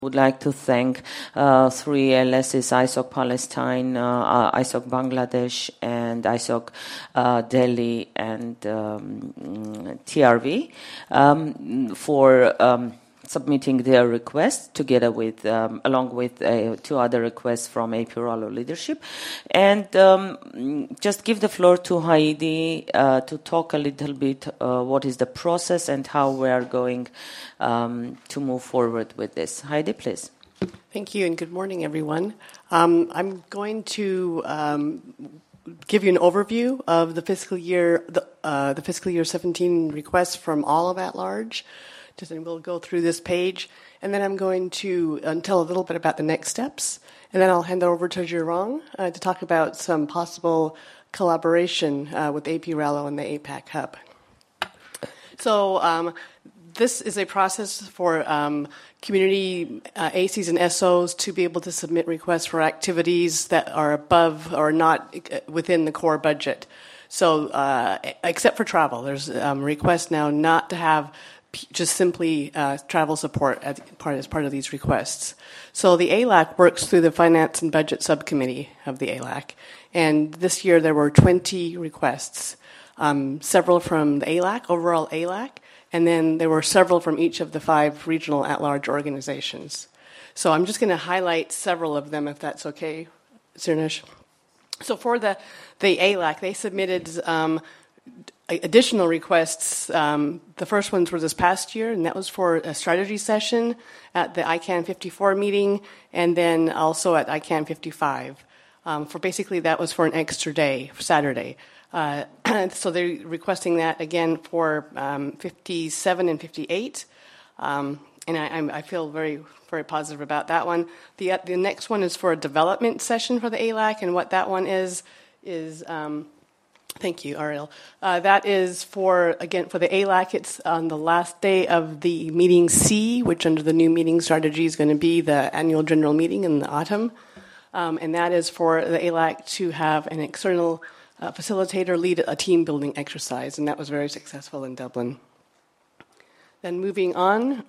Would like to thank three LSs, ISOC Palestine, ISOC Bangladesh, and ISOC Delhi and TRV for submitting their request together with, along with two other requests from AP Rallo leadership. And just give the floor to Heidi to talk a little bit what is the process and how we are going to move forward with this. Heidi, please. Thank you, and good morning, everyone. I'm going to give you an overview of the fiscal year, the fiscal year 17 requests from all of at-large. And we'll go through this page, and then I'm going to tell a little bit about the next steps, and then I'll hand it over to Zhirong to talk about some possible collaboration with AP Rallo and the APAC Hub. So this is a process for community ACs and SOs to be able to submit requests for activities that are above or not within the core budget. So except for travel, there's requests now not to have just simply travel support as part of these requests. So the ALAC works through the Finance and Budget Subcommittee of the ALAC, and this year there were 20 requests, several from the ALAC, overall ALAC, and then there were several from each of the 5 regional at-large organizations. So I'm just going to highlight several of them, if that's okay, Sirnish. So for the ALAC, they submitted additional requests. The first ones were this past year, and that was for a strategy session at the ICANN 54 meeting, and then also at ICANN 55. For basically, that was for an extra day, Saturday. So they're requesting that again for 57 and 58, and I feel very, very positive about that one. The next one is for a development session for the ALAC, and what that one is thank you, Ariel. That is for the ALAC. It's on the last day of the meeting C, which under the new meeting strategy is going to be the annual general meeting in the autumn. And that is for the ALAC to have an external facilitator lead a team building exercise, and that was very successful in Dublin. Then moving on,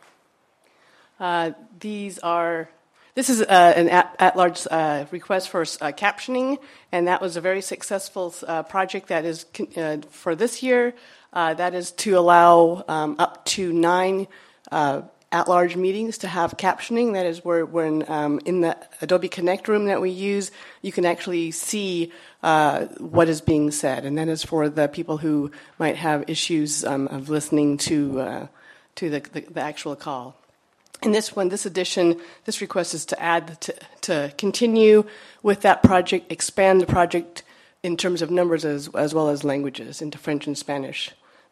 this is an at-large request for captioning, and that was a very successful project that is for this year. That is to allow up to 9 at-large meetings to have captioning. That is where when in the Adobe Connect room that we use, you can actually see what is being said, and that is for the people who might have issues of listening to the actual call. In this one, this edition, this request is to add to continue with that project, expand the project in terms of numbers as well as languages into French and Spanish.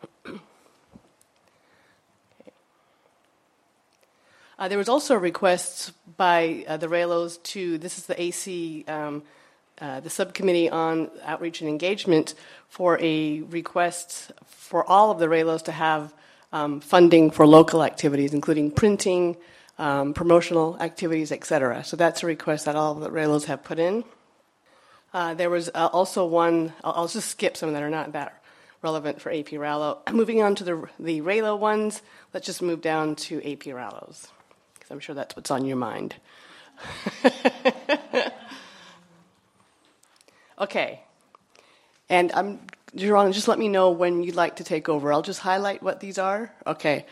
There was also requests by the RALOs this is the AC, the Subcommittee on Outreach and Engagement, for a request for all of the RALOs to have funding for local activities, including printing, promotional activities, etc. So that's a request that all of the RALOs have put in. There was also one, I'll just skip some that are not that relevant for AP Rallo. Moving on to the RALO ones, let's just move down to AP Rallos, because I'm sure that's what's on your mind. Okay. And Jerome, just let me know when you'd like to take over. I'll just highlight what these are. Okay.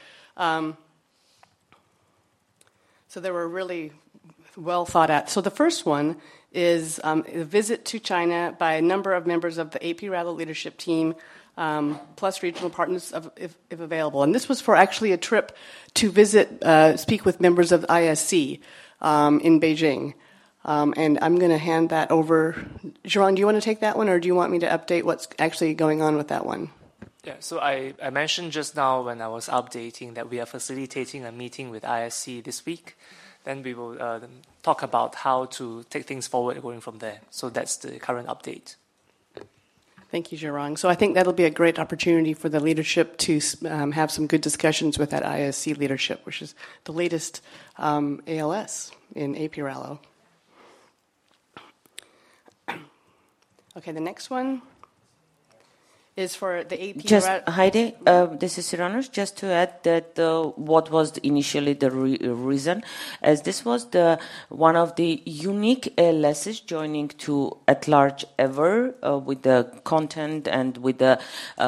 So they were really well thought out. So the first one is a visit to China by a number of members of the AP Rallo leadership team, plus regional partners if available. And this was for actually a trip to visit, speak with members of the ISC in Beijing. And I'm going to hand that over. Jerome, do you want to take that one, or do you want me to update what's actually going on with that one? Yeah, so I mentioned just now when I was updating that we are facilitating a meeting with ISC this week. Then we will talk about how to take things forward going from there. So that's the current update. Thank you, Jerome. So I think that'll be a great opportunity for the leadership to have some good discussions with that ISC leadership, which is the latest ALS in AP Rallo. Okay, the next one is for the AP. Heidi, this is Cyrannus. Just to add that what was initially the reason, as this was one of the unique ALSs joining to at large ever with the content and with the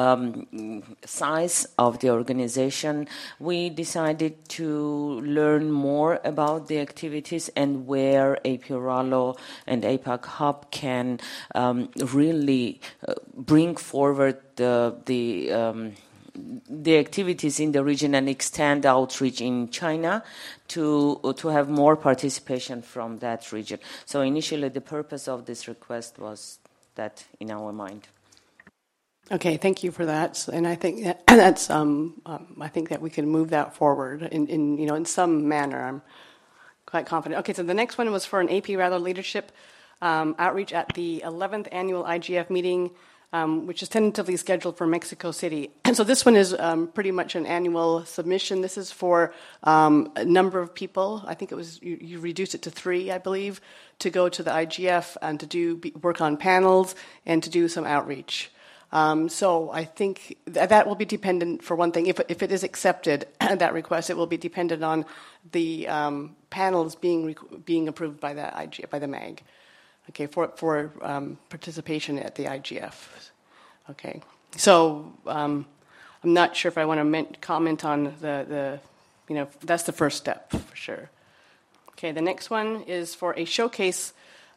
size of the organization, we decided to learn more about the activities and where APRALO and APAC Hub can really bring forward the activities in the region and extend outreach in China to have more participation from that region. So initially the purpose of this request was that in our mind. Okay, thank you for that. And I think that's I think that we can move that forward in some manner. I'm quite confident. Okay, so the next one was for an APRALO leadership outreach at the 11th annual IGF meeting, which is tentatively scheduled for Mexico City. And so this one is pretty much an annual submission. This is for a number of people. I think it was you reduced it to 3, I believe, to go to the IGF and to work on panels and to do some outreach. So I think that will be dependent, for one thing, if it is accepted, that request, it will be dependent on the panels being approved by the IGF, by the MAG. Okay, for participation at the IGF. Okay, so I'm not sure if I want to comment on the that's the first step for sure. Okay, the next one is for a showcase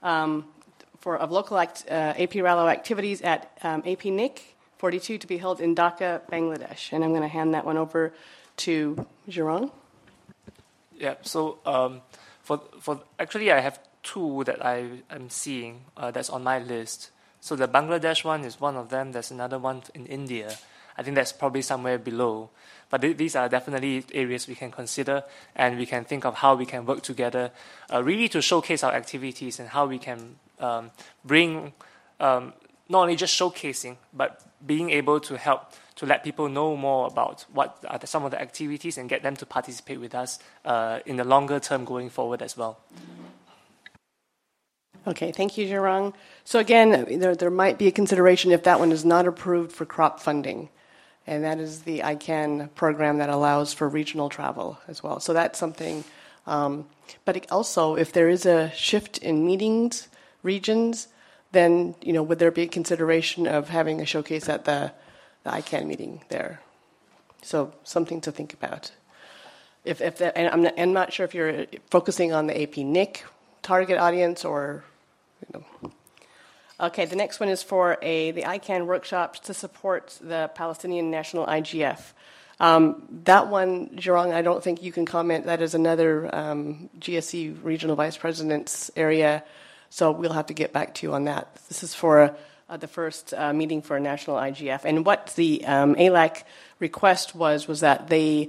of local APRALO activities at APNIC 42 to be held in Dhaka, Bangladesh, and I'm going to hand that one over to Jurong. Yeah. So for actually I have 2 that I am seeing that's on my list. So the Bangladesh one is one of them. There's another one in India. I think that's probably somewhere below. But these are definitely areas we can consider, and we can think of how we can work together really to showcase our activities and how we can bring not only just showcasing, but being able to help to let people know more about what are some of the activities and get them to participate with us in the longer term going forward as well. Okay, thank you, Jurong. So again, there might be a consideration if that one is not approved for crop funding, and that is the ICANN program that allows for regional travel as well. So that's something. But also, if there is a shift in meetings, regions, then would there be a consideration of having a showcase at the ICANN meeting there? So something to think about. If that, and I'm not sure if you're focusing on the APNIC target audience or. Okay, the next one is for the ICANN workshops to support the Palestinian National IGF. That one, Jurong, I don't think you can comment. That is another GSE regional vice president's area, so we'll have to get back to you on that. This is for the first meeting for a national IGF. And what the ALAC request was that they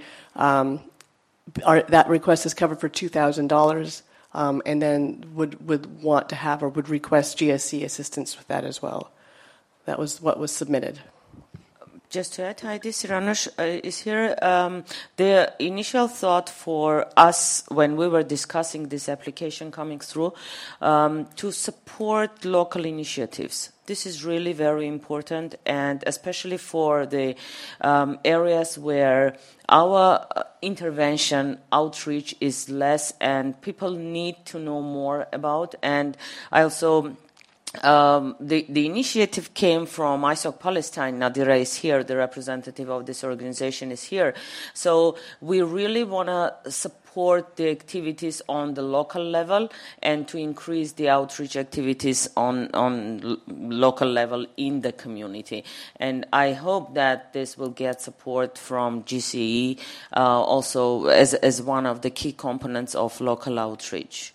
that request is covered for $2,000. And then would want to have or would request GSC assistance with that as well. That was what was submitted. Just to add, Heidi Cyrannus is here. The initial thought for us when we were discussing this application coming through to support local initiatives. This is really very important, and especially for the areas where our intervention outreach is less and people need to know more about. And I also the initiative came from ISOC Palestine. Nadira is here, the representative of this organization is here. So we really want to support the activities on the local level and to increase the outreach activities on local level in the community. And I hope that this will get support from GCE also as one of the key components of local outreach.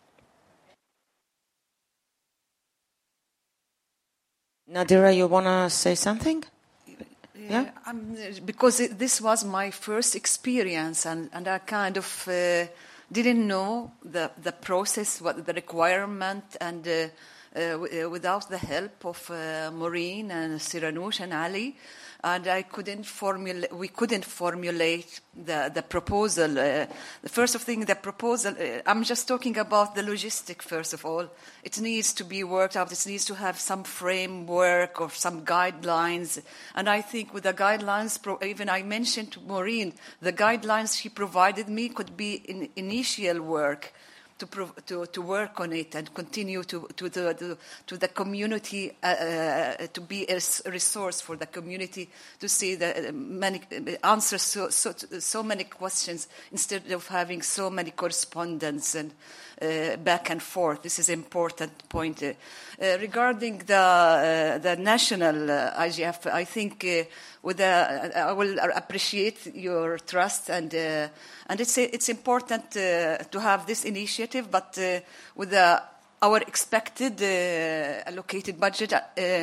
Nadira, you want to say something? Yeah? Because this was my first experience, and I kind of didn't know the process, what the requirement, and without the help of Maureen and Siranush and Ali. And we couldn't formulate the proposal. The proposal, I'm just talking about the logistic, first of all. It needs to be worked out. It needs to have some framework or some guidelines. And I think with the guidelines, even I mentioned to Maureen, the guidelines she provided me could be initial work to work on it and continue to the community, to be a resource for the community, to see the answer so many questions instead of having so many correspondence and back and forth. This is an important point. Regarding the national IGF, I think I will appreciate your trust, and it's important to have this initiative, but with our expected allocated budget,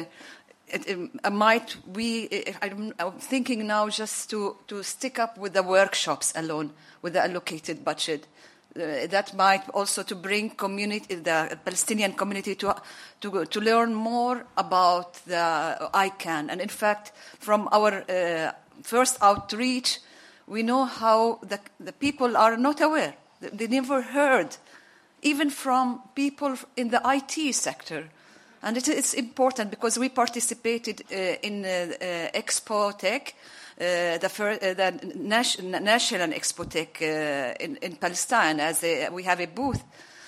I'm thinking now just to stick up with the workshops alone with the allocated budget. That might also to bring the Palestinian community to learn more about the ICANN. And in fact, from our first outreach, we know how the people are not aware. They never heard, even from people in the IT sector. And it's important because we participated in Expo Tech, the National Expo Tech in Palestine, as we have a booth,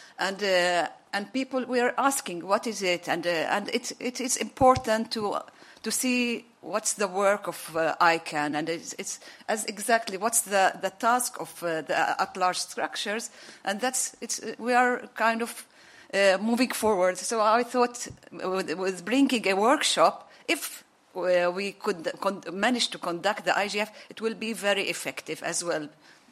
and people were asking what is it, and it is important to see what's the work of ICANN, and it's as exactly what's the task of the at-large structures, and we are kind of moving forward. So I thought with bringing a workshop, if we could manage to conduct the IGF, it will be very effective as well.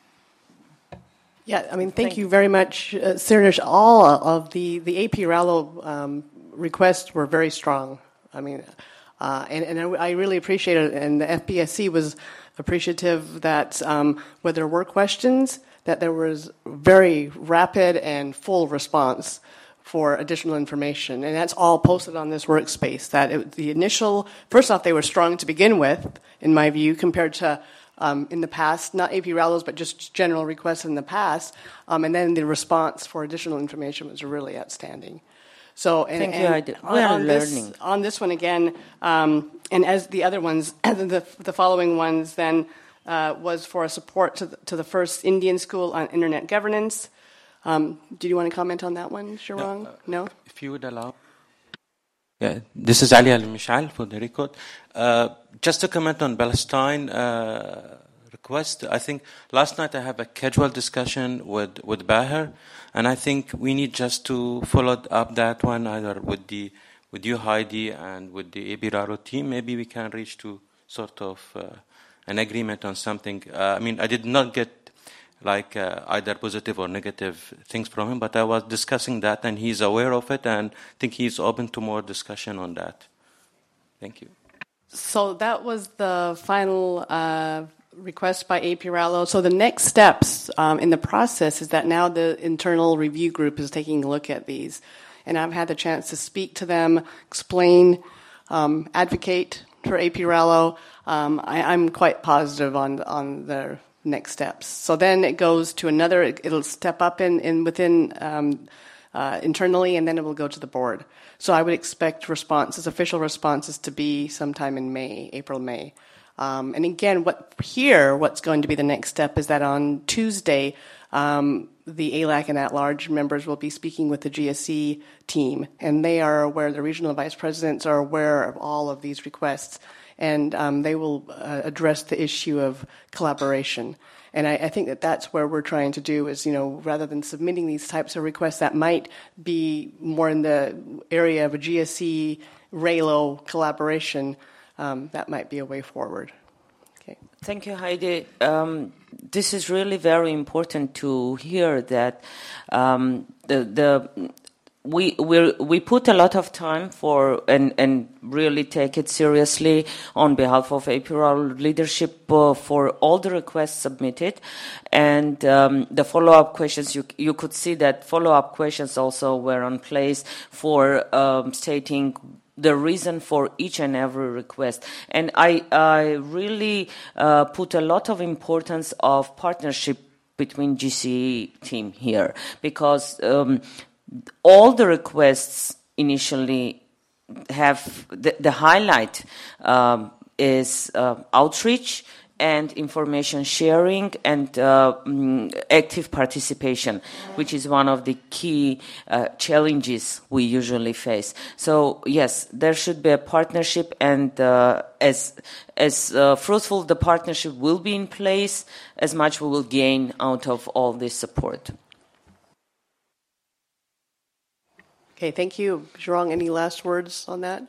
Yeah, I mean, thank you very much, Siranush. All of the AP Rallo requests were very strong. I mean, and I really appreciate it, and the FPSC was appreciative that where there were questions, that there was very rapid and full response for additional information, and that's all posted on this workspace. The initial, first off, they were strong to begin with, in my view, compared to in the past, not AP Rallos, but just general requests in the past, and then the response for additional information was really outstanding. So, thank you. We are learning on this one again, and as the other ones, the following ones, then was for a support to the first Indian school on internet governance. Do you want to comment on that one, Shirang? No? If you would allow. Yeah, this is Ali Al-Mishal for the record. Just to comment on Palestine request, I think last night I have a casual discussion with Baher, and I think we need just to follow up that one either with you, Heidi, and with the AB Raro team. Maybe we can reach to sort of an agreement on something. I mean, I did not get either positive or negative things from him, but I was discussing that, and he's aware of it, and I think he's open to more discussion on that. Thank you. So that was the final request by AP Rallo. So the next steps in the process is that now the internal review group is taking a look at these, and I've had the chance to speak to them, explain, advocate for AP Rallo. I'm quite positive on their next steps. So then it goes to it'll step up within internally, and then it will go to the board. So I would expect official responses to be sometime in April, May. And again, what's going to be the next step is that on Tuesday, the ALAC and at-large members will be speaking with the GSE team, and they are aware, the regional vice presidents are aware of all of these requests, and they will address the issue of collaboration. And I think that's where we're trying to do is, rather than submitting these types of requests that might be more in the area of a GSE, RALO collaboration, that might be a way forward. Okay. Thank you, Heidi. This is really very important to hear that we put a lot of time for and really take it seriously on behalf of APROL leadership for all the requests submitted, and the follow-up questions. You could see that follow-up questions also were on place for stating the reason for each and every request. And I really put a lot of importance of partnership between GCE team here, because all the requests initially have the highlight is outreach and information sharing and active participation, which is one of the key challenges we usually face. So yes, there should be a partnership, and as fruitful the partnership will be in place, as much we will gain out of all this support. Okay, thank you. Zhurong, any last words on that?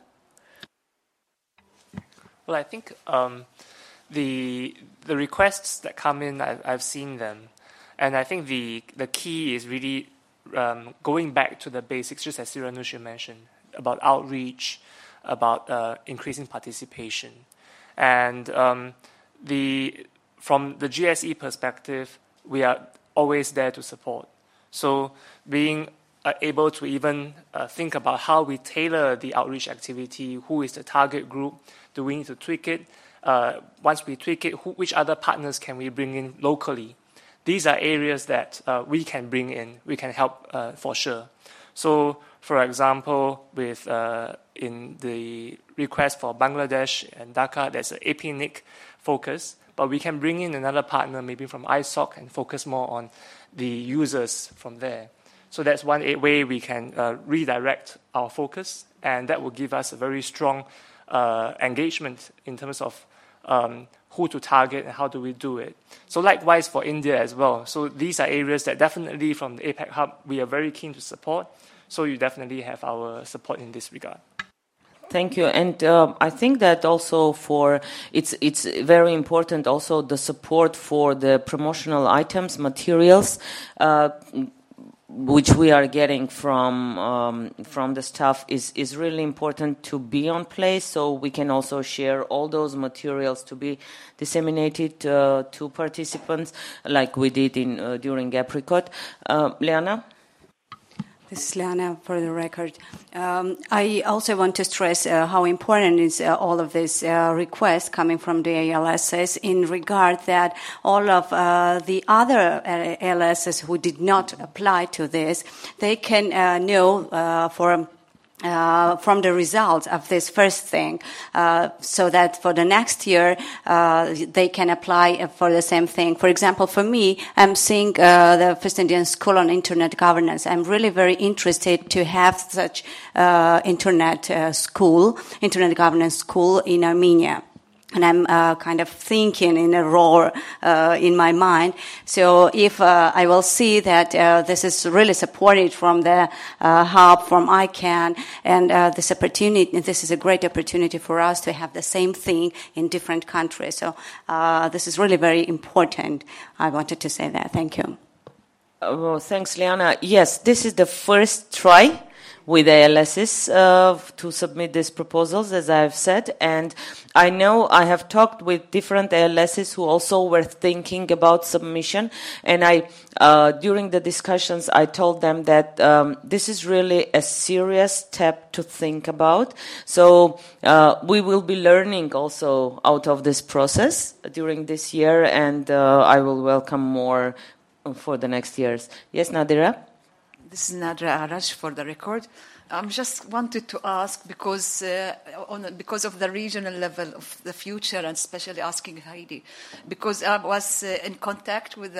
Well, I think the requests that come in, I've seen them, and I think the key is really going back to the basics, just as Siranush mentioned, about outreach, about increasing participation, and from the GSE perspective, we are always there to support. So being able to even think about how we tailor the outreach activity, who is the target group, do we need to tweak it? Once we tweak it, which other partners can we bring in locally? These are areas that we can bring in, we can help for sure. So, for example, with in the request for Bangladesh and Dhaka, there's an APNIC focus, but we can bring in another partner, maybe from ISOC, and focus more on the users from there. So that's one way we can redirect our focus, and that will give us a very strong engagement in terms of who to target and how do we do it. So likewise for India as well. So these are areas that definitely from the APEC Hub we are very keen to support. So you definitely have our support in this regard. Thank you. And I think that also it's very important also the support for the promotional items, materials, which we are getting from the staff is really important to be on place, so we can also share all those materials to be disseminated to participants, like we did during Apricot. Liana? This is Liana, for the record. I also want to stress how important is all of these requests coming from the ALSs in regard that all of the other ALSs who did not apply to this, they can know from the results of this first thing, so that for the next year they can apply for the same thing. For example, for me, I'm seeing the First Indian School on Internet Governance. I'm really very interested to have such internet governance school in Armenia. And I'm kind of thinking in a roar in my mind. So if I will see that this is really supported from the hub, from ICANN, and this is a great opportunity for us to have the same thing in different countries. So this is really very important. I wanted to say that. Thank you. Well, thanks, Liana. Yes, this is the first try with ALSs to submit these proposals, as I've said. And I know I have talked with different ALSs who also were thinking about submission. And during the discussions, I told them that this is really a serious step to think about. So we will be learning also out of this process during this year, and I will welcome more for the next years. Yes, Nadira? This is Nadra Arash, for the record. I just wanted to ask, because of the regional level of the future, and especially asking Heidi, because I was in contact with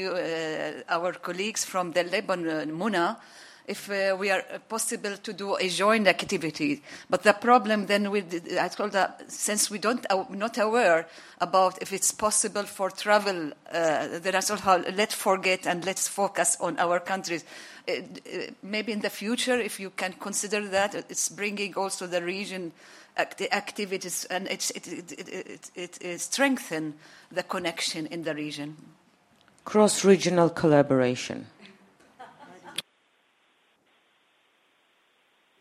our colleagues from the Lebanon, Muna, if we are possible to do a joint activity. But the problem then I told her, since we're not aware about if it's possible for travel, then I told her, let's forget and let's focus on our countries. Maybe in the future, if you can consider that, it's bringing also the region activities, and it strengthens the connection in the region. Cross-regional collaboration.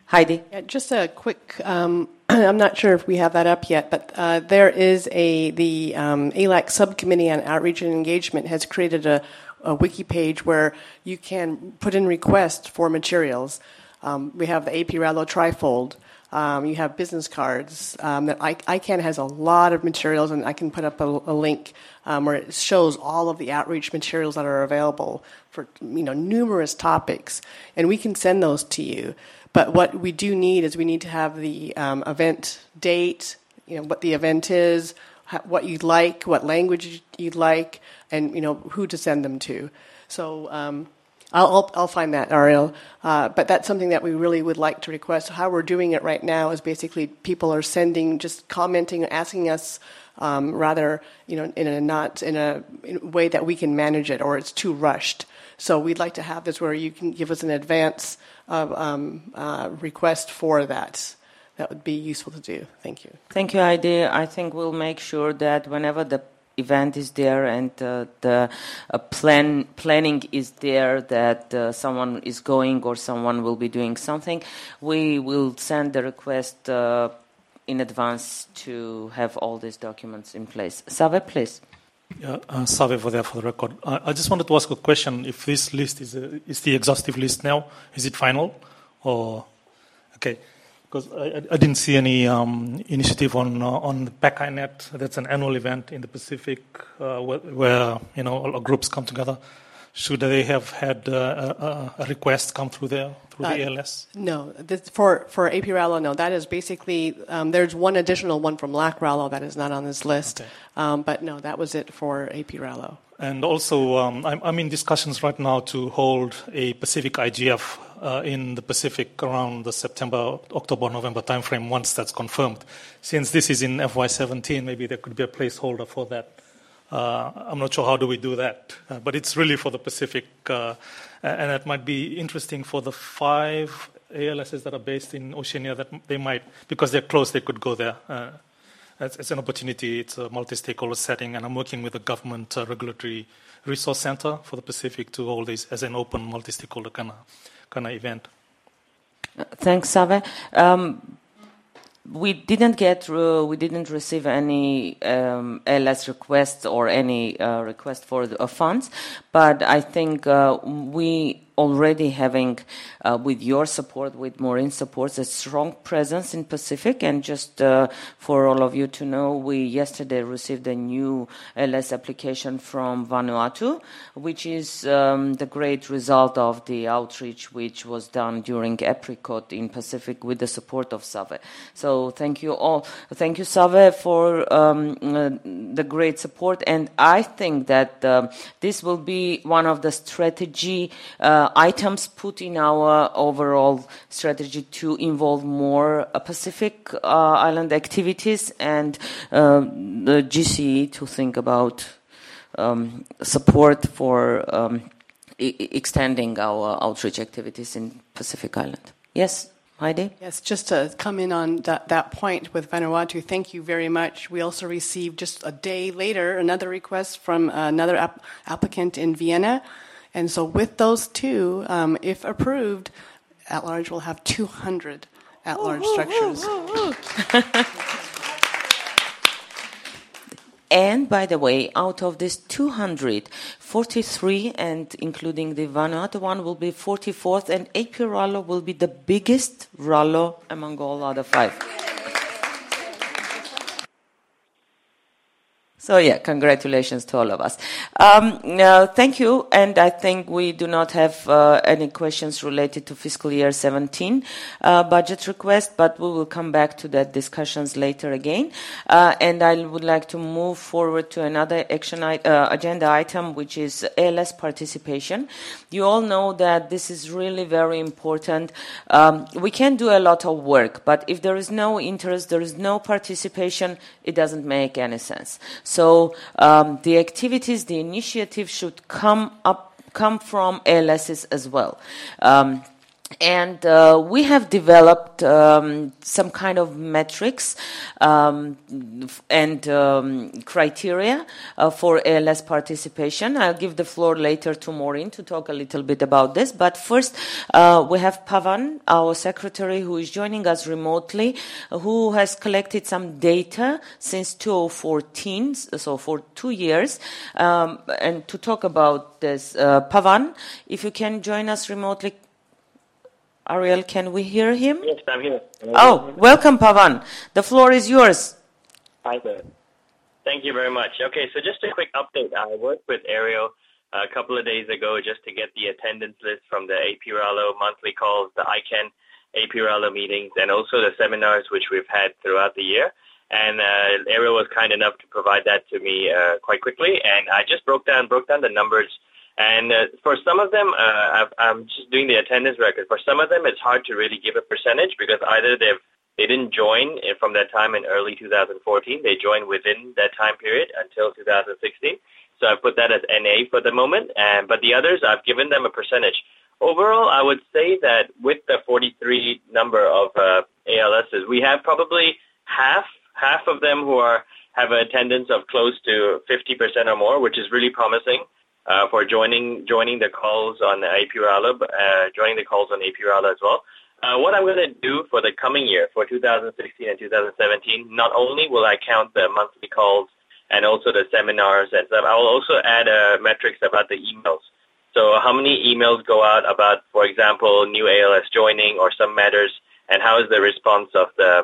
Heidi? Yeah, just a quick. I'm not sure if we have that up yet, but there is the ALAC subcommittee on outreach and engagement has created a wiki page where you can put in requests for materials. We have the AP Rallo trifold. You have business cards. That ICANN has a lot of materials, and I can put up a link where it shows all of the outreach materials that are available for numerous topics, and we can send those to you. But what we do need is we need to have the event date, what the event is, what you'd like, what language you'd like, and who to send them to. So I'll find that, Ariel. But that's something that we really would like to request. How we're doing it right now is basically people are sending, just commenting, asking us rather, in a way that we can manage it, or it's too rushed. So we'd like to have this where you can give us an advance request for that. That would be useful to do. Thank you. Thank you, Heidi. I think we'll make sure that whenever the event is there and the planning is there, that someone is going or someone will be doing something, we will send the request in advance to have all these documents in place. Save, please. Yeah, Save for the record. I just wanted to ask a question. If this list is the exhaustive list now, is it final? Or okay, because I didn't see any initiative on the PACINET. That's an annual event in the Pacific where all groups come together. Should they have had a request come through there, through the ALS? No. For AP Rallo, no. That is basically, there's one additional one from LAC Rallo that is not on this list. Okay. But no, that was it for AP Rallo. And also, I'm in discussions right now to hold a Pacific IGF in the Pacific around the September, October, November timeframe once that's confirmed. Since this is in FY17, maybe there could be a placeholder for that. I'm not sure how do we do that, but it's really for the Pacific, and it might be interesting for the 5 ALSs that are based in Oceania that they might, because they're close, they could go there. It's an opportunity. It's a multi-stakeholder setting, and I'm working with the Government Regulatory Resource Center for the Pacific to hold this as an open multi-stakeholder kind of event. Thanks, Save. We didn't receive any LS requests or any request for the funds, but I think we already having, with your support, with Maureen's support, a strong presence in Pacific. And just for all of you to know, we yesterday received a new LS application from Vanuatu, which is the great result of the outreach which was done during Apricot in Pacific with the support of Save. So thank you all. Thank you, Save, for the great support. And I think that this will be one of the strategy items put in our overall strategy to involve more Pacific Island activities and the GCE to think about support for extending our outreach activities in Pacific Island. Yes, Heidi? Yes, just to come in on that point with Vanuatu, thank you very much. We also received just a day later another request from another applicant in Vienna. And so with those two, if approved, at-large will have 200 at-large structures. And, by the way, out of this 200, 43, and including the Vanuatu one, will be 44th, and AP Rallo will be the biggest Rallo among all other 5. So, yeah, congratulations to all of us. Thank you, and I think we do not have any questions related to fiscal year 17 budget request, but we will come back to that discussions later again. And I would like to move forward to another agenda item, which is ALS participation. You all know that this is really very important. We can do a lot of work, but if there is no interest, there is no participation, it doesn't make any sense. So the activities, the initiatives should come from ALSs as well. And we have developed some kind of metrics and criteria for ALS participation. I'll give the floor later to Maureen to talk a little bit about this. But first, we have Pavan, our secretary, who is joining us remotely, who has collected some data since 2014, so for 2 years. And to talk about this, Pavan, if you can join us remotely. Ariel, can we hear him? Yes, I'm here. Welcome, Pavan. The floor is yours. Hi there. Thank you very much. Okay, so just a quick update. I worked with Ariel a couple of days ago just to get the attendance list from the APRALO monthly calls, the ICANN APRALO meetings, and also the seminars which we've had throughout the year. And Ariel was kind enough to provide that to me quite quickly, and I just broke down the numbers. And for some of them, I'm just doing the attendance record. For some of them, it's hard to really give a percentage because either they didn't join from that time in early 2014. They joined within that time period until 2016. So I put that as NA for the moment. But the others, I've given them a percentage. Overall, I would say that with the 43 number of ALSs, we have probably half of them who have an attendance of close to 50% or more, which is really promising. For joining the calls on APRALO, joining the calls on APRALO as well. What I'm going to do for the coming year, for 2016 and 2017, not only will I count the monthly calls and also the seminars and stuff, I will also add metrics about the emails. So how many emails go out about, for example, new ALS joining or some matters, and how is the response of the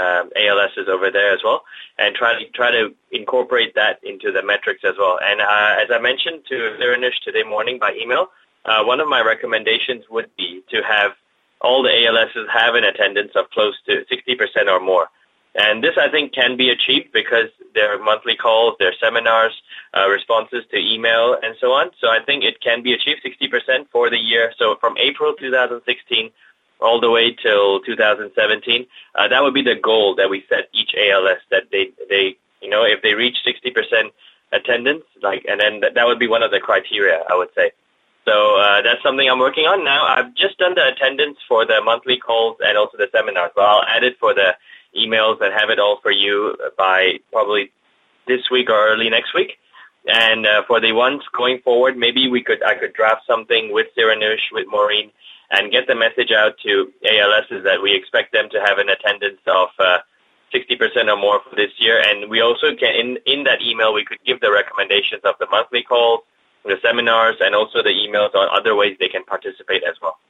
ALSs over there as well, and try to incorporate that into the metrics as well. And as I mentioned to Siranish today morning by email, one of my recommendations would be to have all the ALSs have an attendance of close to 60% or more. And this, I think, can be achieved because there are monthly calls, there are seminars, responses to email, and so on. So I think it can be achieved 60% for the year. So from April 2016 all the way till 2017. That would be the goal that we set each ALS, that they if they reach 60% attendance, and then that would be one of the criteria, I would say. So that's something I'm working on now. I've just done the attendance for the monthly calls and also the seminars, but I'll add it for the emails and have it all for you by probably this week or early next week. And for the ones going forward, maybe I could draft something with Siranish, with Maureen, and get the message out to ALSs that we expect them to have an attendance of 60% or more for this year. And we also can, in that email, we could give the recommendations of the monthly calls, the seminars, and also the emails on other ways they can participate as well.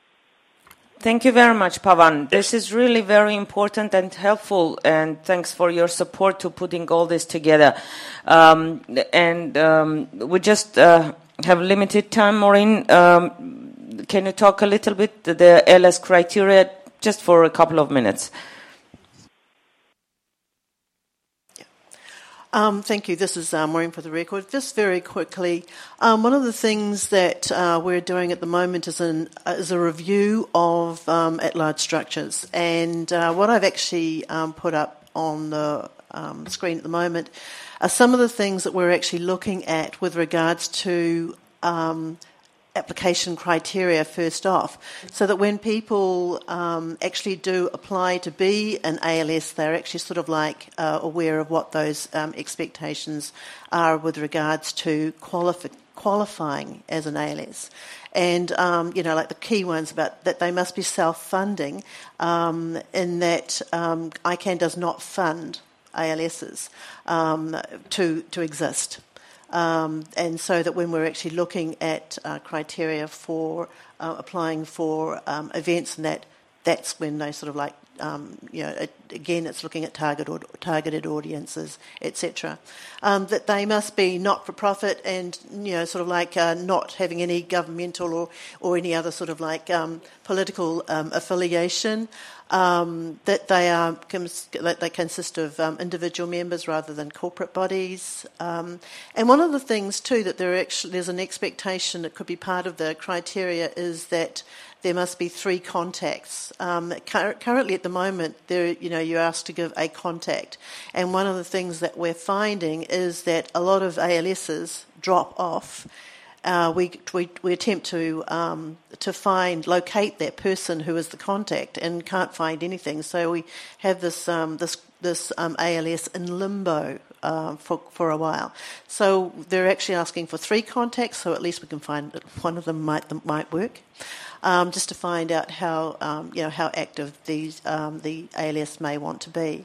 Thank you very much, Pavan. This is really very important and helpful, and thanks for your support to putting all this together. We just have limited time, Maureen. Can you talk a little bit the ALS criteria just for a couple of minutes? Thank you. This is Maureen for the record. Just very quickly, one of the things that we're doing at the moment is a review of at-large structures. And what I've actually put up on the screen at the moment are some of the things that we're actually looking at with regards to application criteria first off, so that when people actually do apply to be an ALS, they're actually sort of like aware of what those expectations are with regards to qualifying as an ALS. And, like the key ones about that they must be self-funding, in that ICANN does not fund ALSs to exist. And so that when we're actually looking at criteria for applying for events, and that's when they sort of like, again, it's looking at targeted audiences, etc. That they must be not-for-profit and, sort of like not having any governmental or any other sort of like political affiliation. That they consist of individual members rather than corporate bodies. And one of the things too that there's an expectation that could be part of the criteria is that there must be 3 contacts. Currently at the moment, you're asked to give a contact. And one of the things that we're finding is that a lot of ALSs drop off we attempt to locate that person who is the contact and can't find anything. So we have this ALS in limbo for a while. So they're actually asking for 3 contacts, so at least we can find that one of them might work. Just to find out how active the ALS may want to be.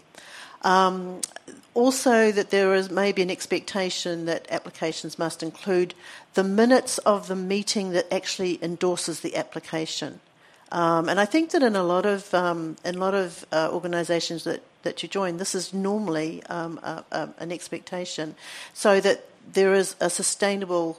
Also, that there is maybe an expectation that applications must include the minutes of the meeting that actually endorses the application. And I think that in a lot of organisations that you join, this is normally an expectation, so that there is a sustainable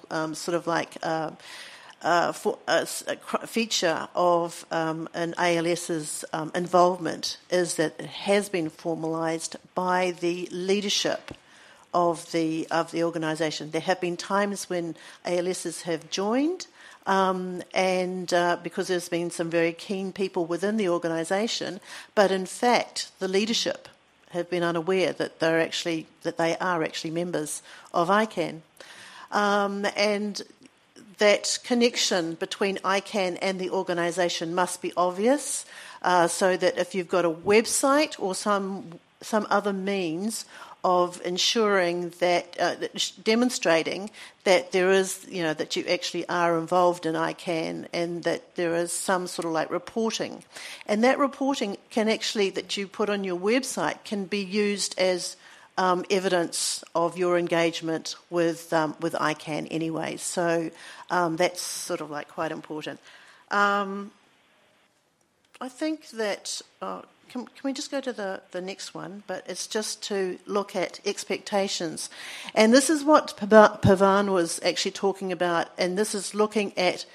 feature of an ALS's involvement is that it has been formalised by the leadership of the organisation. There have been times when ALSs have joined, and because there's been some very keen people within the organisation, but in fact the leadership have been unaware that they are actually members of ICANN, and that connection between ICANN and the organisation must be obvious, so that if you've got a website or some other means of ensuring that demonstrating that there is, that you actually are involved in ICANN, and that there is some sort of reporting, and that reporting can actually, that you put on your website, can be used as evidence of your engagement with ICANN anyway. So that's sort of quite important. I think that can we just go to the next one? But it's just to look at expectations, and this is what Pavan was actually talking about, and this is looking at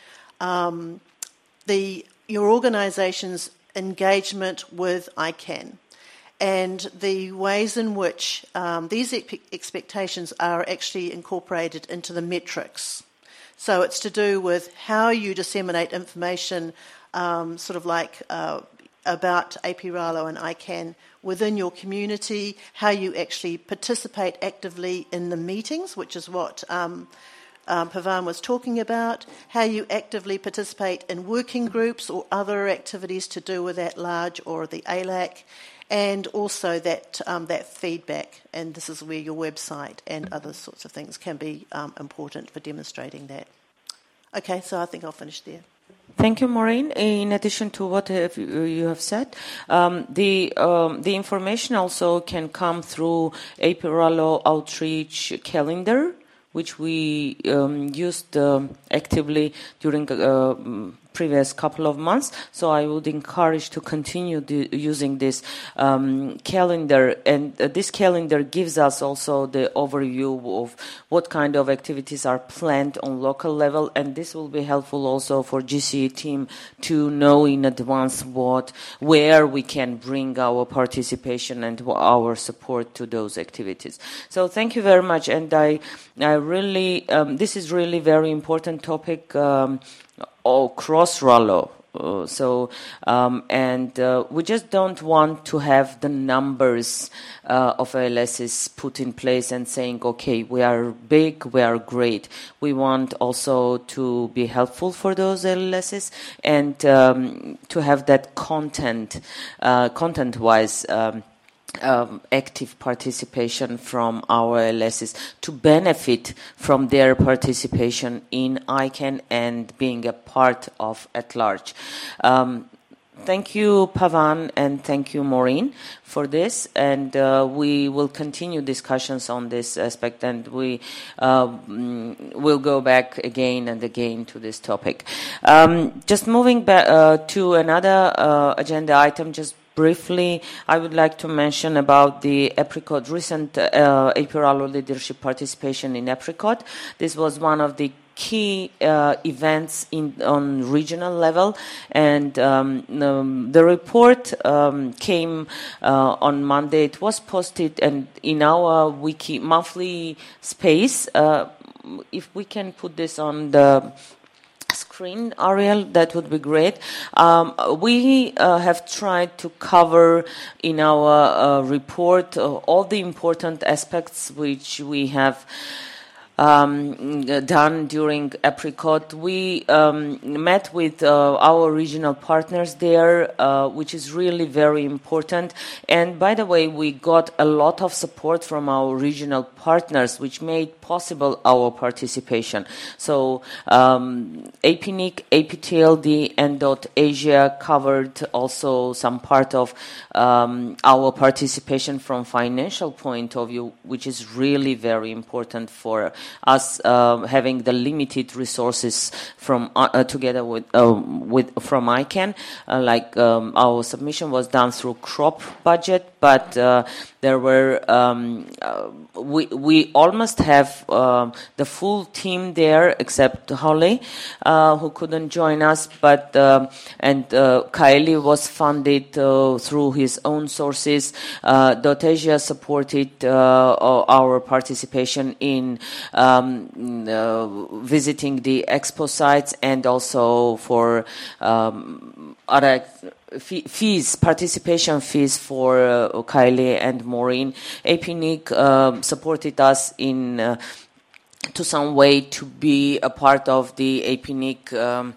your organisation's engagement with ICANN, and the ways in which these expectations are actually incorporated into the metrics. So it's to do with how you disseminate information, about APRALO and ICANN within your community, how you actually participate actively in the meetings, which is what Pavan was talking about, how you actively participate in working groups or other activities to do with at-large or the ALAC, and also that feedback, and this is where your website and other sorts of things can be important for demonstrating that. Okay, so I think I'll finish there. Thank you, Maureen. In addition to what you have said, the information also can come through APRALO outreach calendar, which we used actively during previous couple of months. So I would encourage to continue using this calendar. And this calendar gives us also the overview of what kind of activities are planned on local level. And this will be helpful also for GCE team to know in advance where we can bring our participation and our support to those activities. So thank you very much. And I really, this is really very important topic across RALO. We just don't want to have the numbers of ALSs put in place and saying, okay, we are big, we are great. We want also to be helpful for those ALSs and to have that content-wise active participation from our ALSs to benefit from their participation in ICANN and being a part of at large. Thank you, Pavan, and thank you, Maureen, for this. And we will continue discussions on this aspect, and we will go back again and again to this topic. Just moving back to another agenda item, just briefly, I would like to mention about the Apricot, recent APRALO leadership participation in Apricot. This was one of the key events on regional level, and the report came on Monday. It was posted and in our wiki monthly space. If we can put this on the screen, Ariel, that would be great. We have tried to cover in our report all the important aspects which we have done during Apricot. We met with our regional partners there, which is really very important. And by the way, we got a lot of support from our regional partners, which made possible our participation. So APNIC, APTLD, and .Asia covered also some part of our participation from financial point of view, which is really very important for us, having the limited resources from together with from ICANN. Our submission was done through crop budget, but there were we almost have the full team there except Holly, who couldn't join us, but and Kylie was funded through his own sources. .Asia supported our participation in visiting the expo sites, and also for other fees, participation fees for Kylie and Maureen. APNIC supported us in to some way to be a part of the APNIC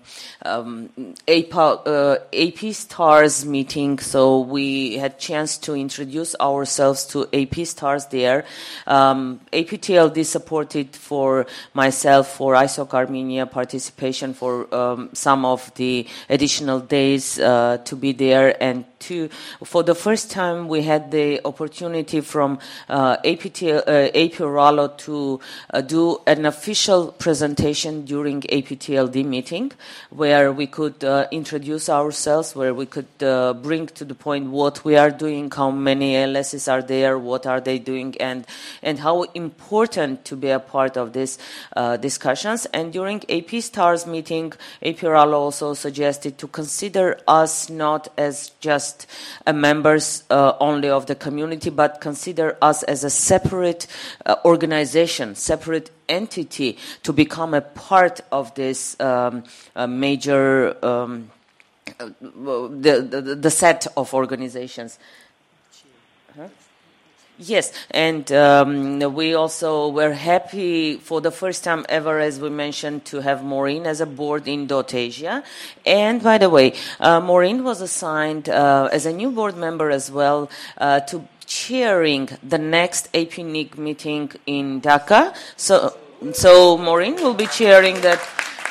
AP Stars meeting, so we had chance to introduce ourselves to AP Stars there. APTLD supported for myself for ISOC Armenia participation for some of the additional days to be there, and for the first time we had the opportunity from AP Rallo to do an official presentation during APTLD meeting, where we could introduce ourselves, where we could bring to the point what we are doing, how many LSs are there, what are they doing, and how important to be a part of these discussions. And during AP Stars meeting, AP Rallo also suggested to consider us not as just members only of the community, but consider us as a separate organization, separate entity, to become a part of this major the set of organizations. Huh? Yes, and we also were happy for the first time ever, as we mentioned, to have Maureen as a board in .Asia. And by the way, Maureen was assigned as a new board member as well to chairing the next APNIC meeting in Dhaka. So Maureen will be chairing that.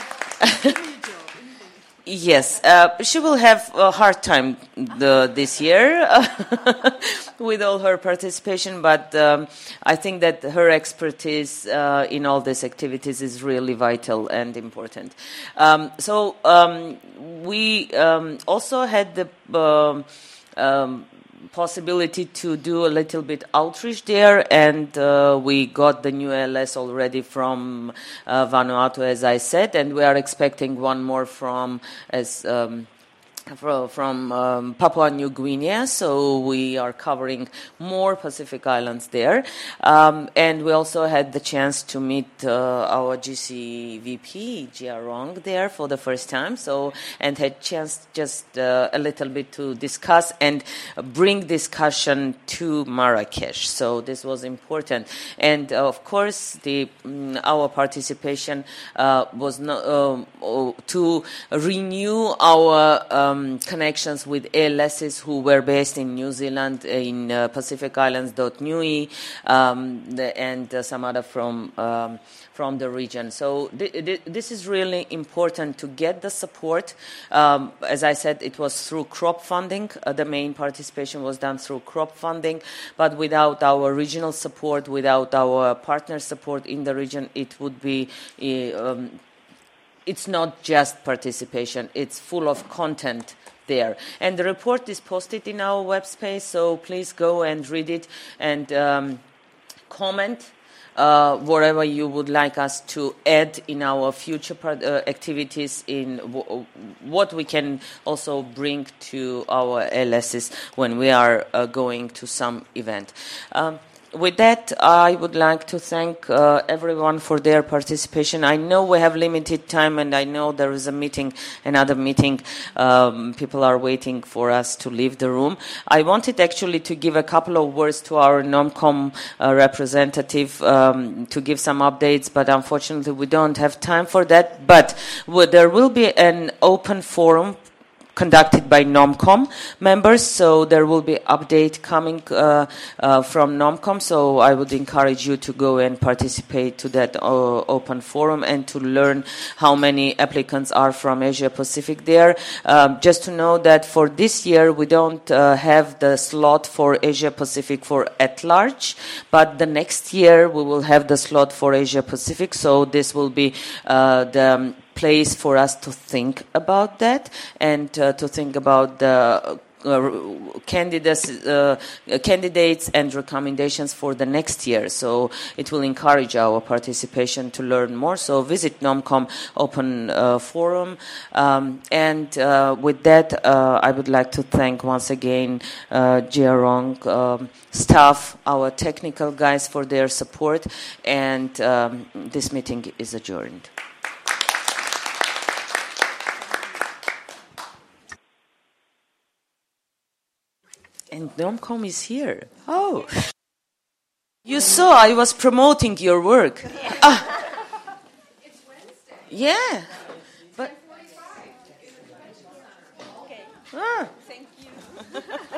Yes, she will have a hard time this year with all her participation, but I think that her expertise in all these activities is really vital and important. We also had the possibility to do a little bit outreach there, and we got the new LS already from Vanuatu, as I said, and we are expecting one more from Papua New Guinea, so we are covering more Pacific Islands there. And we also had the chance to meet our GC VP, Jia Rong, there for the first time, and had chance just a little bit to discuss and bring discussion to Marrakesh. So this was important. And of course, our participation was to renew our connections with ALSs who were based in New Zealand, in Pacific Islands, .Nui, and some other from the region. So this is really important to get the support. As I said, it was through crop funding. The main participation was done through crop funding, but without our regional support, without our partner support in the region, it would be it's not just participation, it's full of content there. And the report is posted in our web space, so please go and read it and comment whatever you would like us to add in our future activities, in what we can also bring to our LSs when we are going to some event. with that, I would like to thank everyone for their participation. I know we have limited time, and I know there is another meeting. People are waiting for us to leave the room. I wanted actually to give a couple of words to our NOMCOM representative to give some updates, but unfortunately we don't have time for that. But there will be an open forum conducted by NOMCOM members, so there will be update coming from NOMCOM, so I would encourage you to go and participate to that open forum and to learn how many applicants are from Asia Pacific there. Just to know that for this year we don't have the slot for Asia Pacific for at large, but the next year we will have the slot for Asia Pacific, so this will be the place for us to think about that and to think about the candidates and recommendations for the next year. So it will encourage our participation to learn more. So visit NOMCOM Open Forum. And with that, I would like to thank once again Jiarong staff, our technical guys for their support. And this meeting is adjourned. And NOMCOM is here. Oh. You saw I was promoting your work. It's Wednesday. Yeah. But. Okay. Thank you.